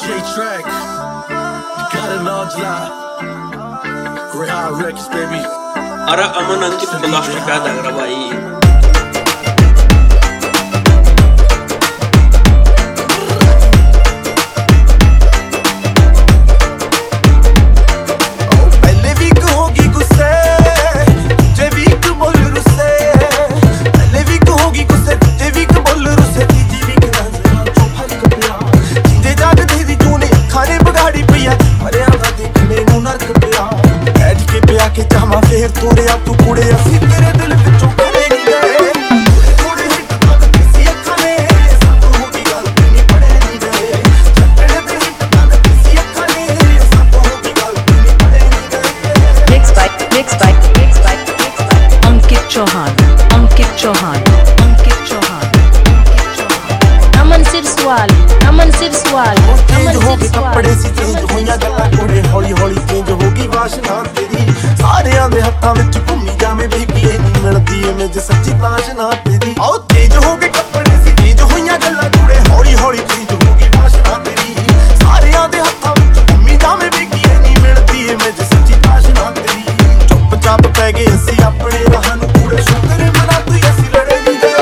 J-Track, got an Audla, Great High Records, baby. अरे अमन अंकित blast का दगरा भाई फिर तोड़िया तू कुड़े असी तेरे दिल विचों करे नहीं गए थोड़े हिट तक किसी अखां ने सब होगी गल नहीं पड़े नहीं गए छटड़े दे हिट तक किसी अखां ने सब होगी गल नहीं पड़े नहीं गए। Mixed by Ankit Chauhan Aman Sirswal change हो गए कपड़े सी चेंज होइया गल्लां थोड़े हौली हौली चेंज होगी वाशना तेरी सारियां दे हत्थां विच घुम्मी जावे बेबी नहीं मिलदी ए मेज सच्ची ताशना तेरी आओ चेंज हो गए कपड़े सी चेंज होइया गल्लां थोड़े हौली हौली चेंज होगी वाशना तेरी सारियां दे हत्थां विच घुम्मी जावे बेबी नहीं मिलदी ए मेज सच्ची ताशना तेरी चुपचाप पै गए असी अपने राह नूं पूरे शुक्र मना तू असी लड़े नहीं गए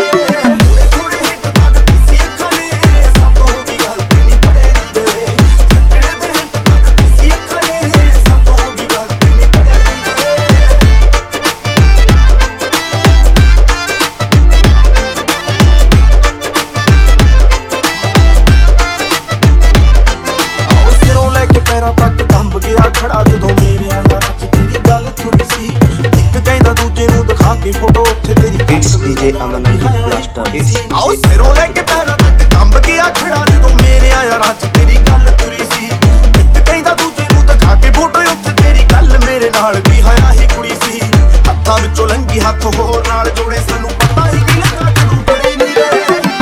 खड़ा जो मेरे यार तेरी गल थोड़ी सी एक कहंदा दूजे नूं दिखा के फोटो उत्थे तेरी इट्स डीजे अमन ब्लास्टर आओ सिरों लेके पैरां तक कंब गया खड़ा जो मेरे यार तेरी गल थोड़ी सी एक कहंदा दूजे नूं दिखा के फोटो उत्थे तेरी गल मेरे नाल भी हाया ही कुड़ी सी हत्थां विचों लंघी हत्थ होर नाल जोड़े सानू पता ही नहीं लगा कदों बड़े नहीं रहे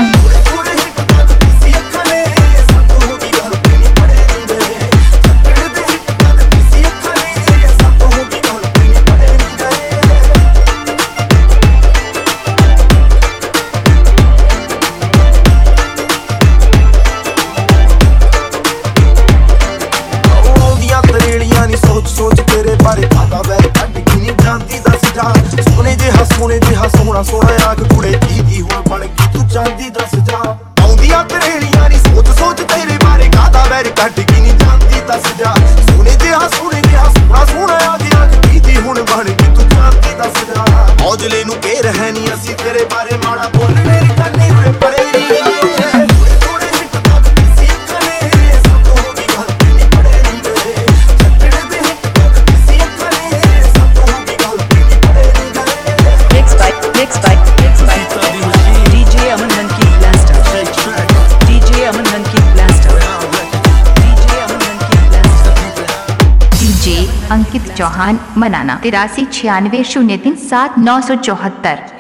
सोच तेरे बारे खाता वैर कट की नहीं जानती दस जा सोने जिहा सोना सोना आग कुड़े की हुआ बन की तू चांदी दस जा आउंदियां तरेड़ियां नी सोच तेरे बारे खाता वैर कट की नहीं जानती दस जा सोने जिहा सोना सोना आग की हुण बन की तू चांदी दस जा औजले नू घेर है नी असी तेरे बारे माड़ा बोलने नी करनी हुए परे अंकित चौहान मनाना 8396037974।